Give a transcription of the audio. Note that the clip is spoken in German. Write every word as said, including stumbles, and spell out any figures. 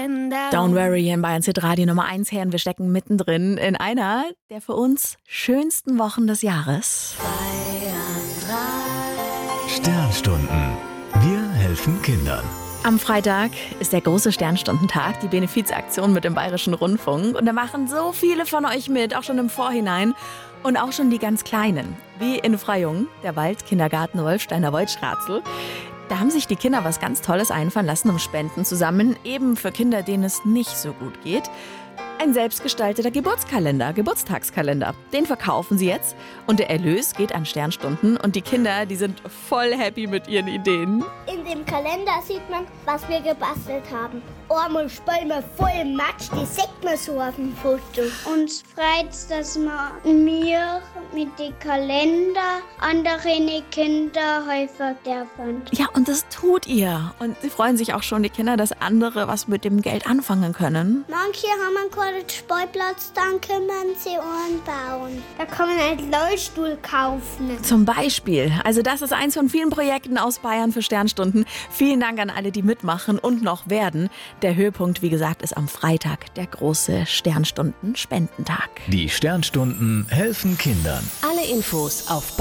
Don't worry, hier in Bayerns Hit Radio Nummer eins her. Wir stecken mittendrin in einer der für uns schönsten Wochen des Jahres. Sternstunden. Wir helfen Kindern. Am Freitag ist der große Sternstundentag, die Benefizaktion mit dem Bayerischen Rundfunk. Und da machen so viele von euch mit, auch schon im Vorhinein. Und auch schon die ganz Kleinen, wie in Freyung, der Waldkindergarten Wolfsteiner Woldschratzel. Da haben sich die Kinder was ganz Tolles einfallen lassen, um Spenden zu sammeln, eben für Kinder, denen es nicht so gut geht. Ein selbstgestalteter Geburtskalender, Geburtstagskalender. Den verkaufen sie jetzt und der Erlös geht an Sternstunden und die Kinder, die sind voll happy mit ihren Ideen. In dem Kalender sieht man, was wir gebastelt haben. Einmal spielen wir voll Matsch, die sieht man so auf dem Foto. Uns freut es, dass wir mir mit dem Kalender anderen Kinder helfen dürfen. Ja, und das tut ihr. Und sie freuen sich auch schon, die Kinder, dass andere was mit dem Geld anfangen können. Manche haben einen kleinen Spielplatz, dann können sie einen bauen. Da kann man einen Rollstuhl kaufen. Zum Beispiel. Also das ist eins von vielen Projekten aus Bayern für Sternstunden. Vielen Dank an alle, die mitmachen und noch werden. Der Höhepunkt, wie gesagt, ist am Freitag, der große Sternstunden-Spendentag. Die Sternstunden helfen Kindern. Alle Infos auf